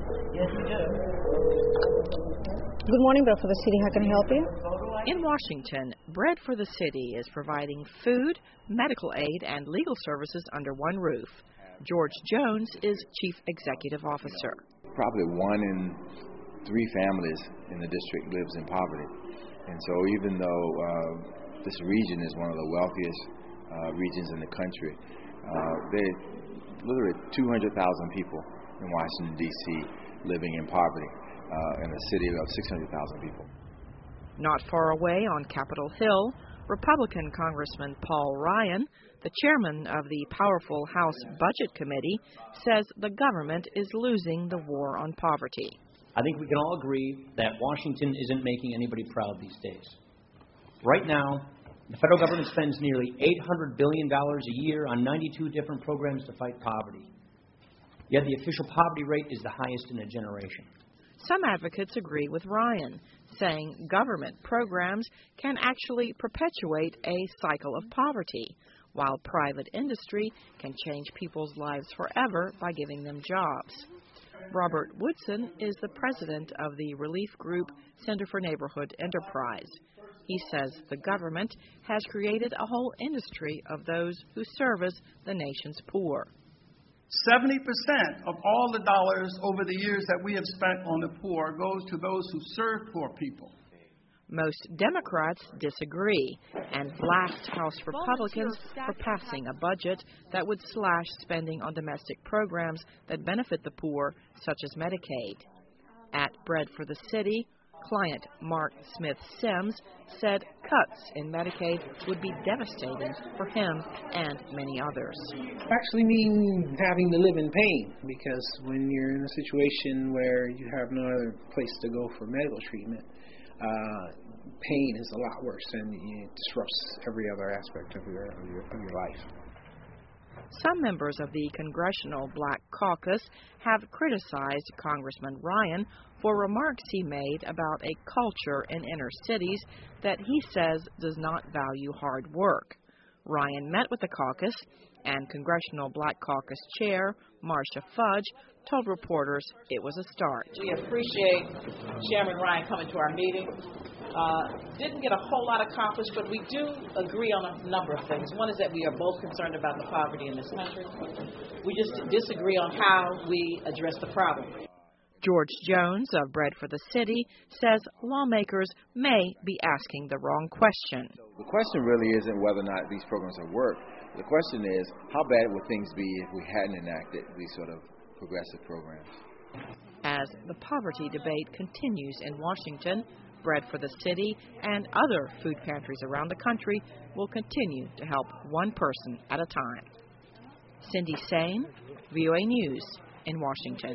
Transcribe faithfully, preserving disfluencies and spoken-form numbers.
Yes, you do. Good morning, Bread for the City. How can I help you? In Washington, Bread for the City is providing food, medical aid, and legal services under one roof. George Jones is Chief Executive Officer. Probably one in three families in the district lives in poverty. And so even though uh, this region is one of the wealthiest uh, regions in the country, uh, there are literally two hundred thousand people in Washington, D C living in poverty, uh, in a city of six hundred thousand people. Not far away on Capitol Hill, Republican Congressman Paul Ryan, the chairman of the powerful House Budget Committee, says the government is losing the war on poverty. I think we can all agree that Washington isn't making anybody proud these days. Right now, the federal government spends nearly eight hundred billion dollars a year on ninety-two different programs to fight poverty. Yet the official poverty rate is the highest in a generation. Some advocates agree with Ryan, saying government programs can actually perpetuate a cycle of poverty, while private industry can change people's lives forever by giving them jobs. Robert Woodson is the president of the relief group Center for Neighborhood Enterprise. He says the government has created a whole industry of those who service the nation's poor. seventy percent of all the dollars over the years that we have spent on the poor goes to those who serve poor people. Most Democrats disagree and blast House Republicans for passing a budget that would slash spending on domestic programs that benefit the poor, such as Medicaid. At Bread for the City, client Mark Smith Sims said cuts in Medicaid would be devastating for him and many others. Actually mean having to live in pain, because when you're in a situation where you have no other place to go for medical treatment, uh, pain is a lot worse, and it disrupts every other aspect of your, of your, of your life. Some members of the Congressional Black Caucus have criticized Congressman Ryan for remarks he made about a culture in inner cities that he says does not value hard work. Ryan met with the caucus, and Congressional Black Caucus Chair Marcia Fudge told reporters it was a start. We appreciate Chairman Ryan coming to our meeting. Uh, didn't get a whole lot accomplished, but we do agree on a number of things. One is that we are both concerned about the poverty in this country. We just disagree on how we address the problem. George Jones of Bread for the City says lawmakers may be asking the wrong question. The question really isn't whether or not these programs have worked. The question is, how bad would things be if we hadn't enacted these sort of progressive programs? As the poverty debate continues in Washington, Bread for the City and other food pantries around the country will continue to help one person at a time. Cindy Sain, V O A News in Washington.